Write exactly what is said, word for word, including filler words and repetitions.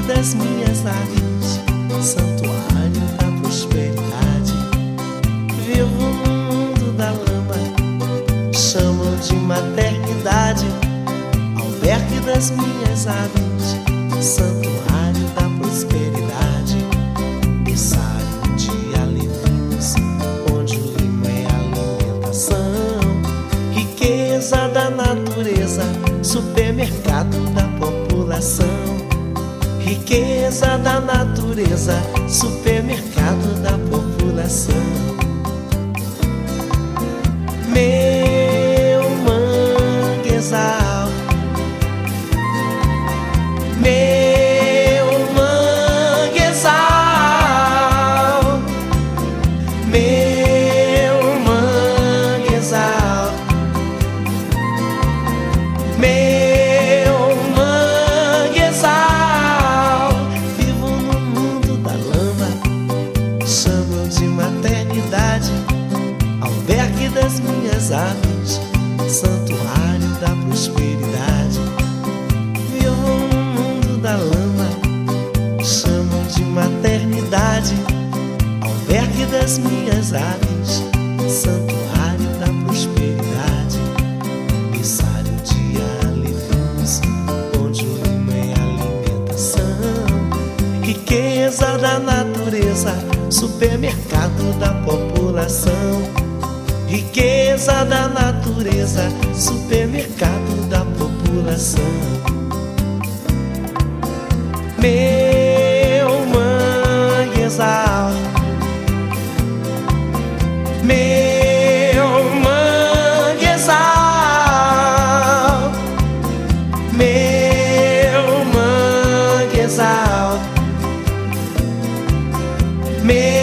das minhas aves, santuário da prosperidade. Vivo no mundo da lama, chamam de maternidade. Albergue das minhas aves, santuário da prosperidade. Berçário de aleluias, onde o limo é alimentação. Riqueza da natureza, supermercado da população. Riqueza da natureza, supermercado da população. Meu manguezal, meu manguezal, meu manguezal, meu manguezal. Vivo no mundo da lama, chamam de maternidade. Albergue das minhas aves, santuário da prosperidade. Vivo no mundo da lama, chamam de maternidade. Albergue das minhas aves, santuário da prosperidade. Berçário de aleluias, onde o limo é alimentação. Riqueza da natureza, supermercado da população. Riqueza da natureza, supermercado da população. Meu manguezal, meu manguezal, meu manguezal, meu